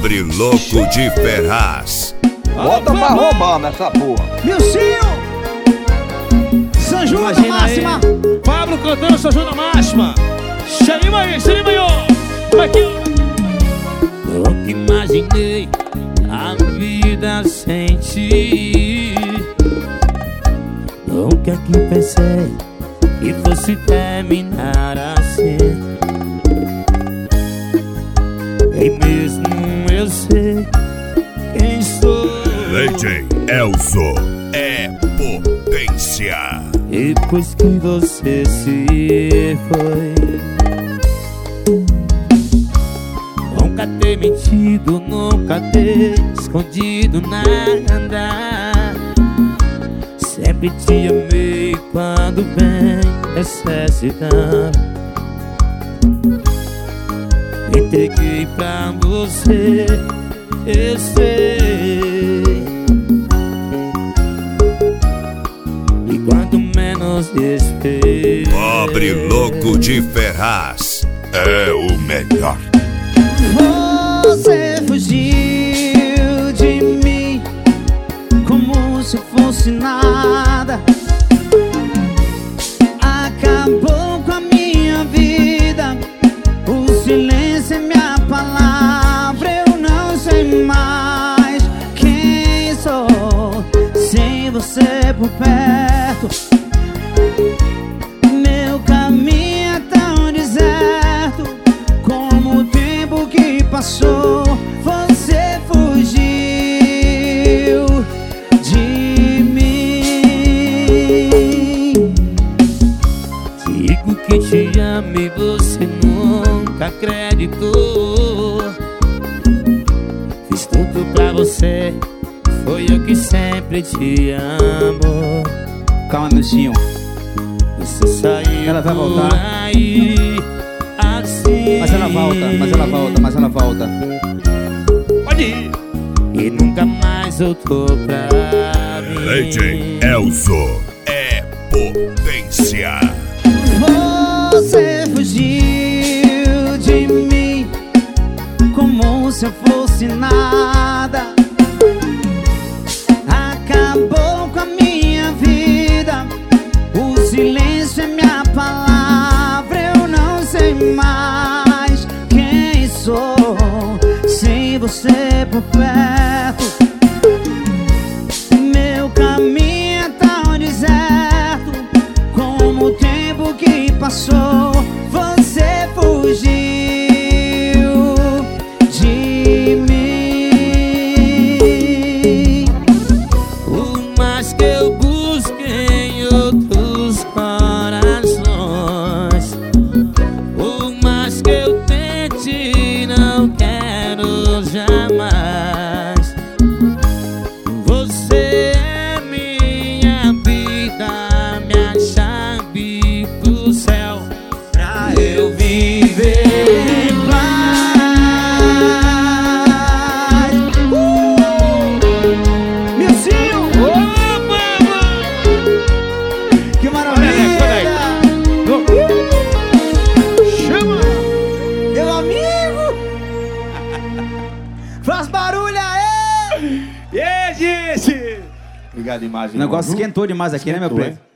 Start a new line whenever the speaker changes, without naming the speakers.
Pobre louco de Ferraz.
Bota pra roubar nessa porra.
Milcinho! São João da Máxima!
Pablo cantando São João da Máxima. Xerima aí, ó. Aqui.
Nunca imaginei a vida sem ti. Nunca que pensei que fosse terminar assim. E mesmo eu sei quem sou.
DJ Elzo é potência.
Depois que você se foi, nunca ter mentido, nunca ter escondido nada. Sempre te amei quando bem necessitava. Entreguei pra você, eu sei. E quanto menos esperei,
Pobre louco de Ferraz é o melhor.
Você fugiu de mim como se fosse nada. Acabou com a minha vida. O silêncio é minha palavra. Eu não sei mais quem sou sem você por perto. Meu caminho é tão deserto como o tempo que passou. Você fugiu de mim.
digo que te amo e você nunca acreditou. Fiz tudo pra você, foi eu que sempre te amo.
Calma, Milcinho.
Você saiu
Ela vai
por
voltar.
aí assim.
Mas ela volta, mas ela volta, mas ela volta.
Pode ir.
E nunca mais voltou pra mim.
DJ Elzo é potência.
Você fugiu de mim como se eu fosse nada. Acabou com a minha vida. O silêncio é minha palavra. Eu não sei mais quem sou sem você por perto. Meu caminho é tão deserto como o tempo que passou. Você fugiu de mim.
Por mais que eu busque em outros corações, por mais que eu tente, não quero jamais. Você é minha vida, minha chave pro céu, pra eu viver em paz.
Milcinho! Que maravilha!
Chama.
Meu amigo! Faz barulho aí!
E aí, gente? Obrigado, imagem.
O negócio esquentou demais aqui, né, meu preto?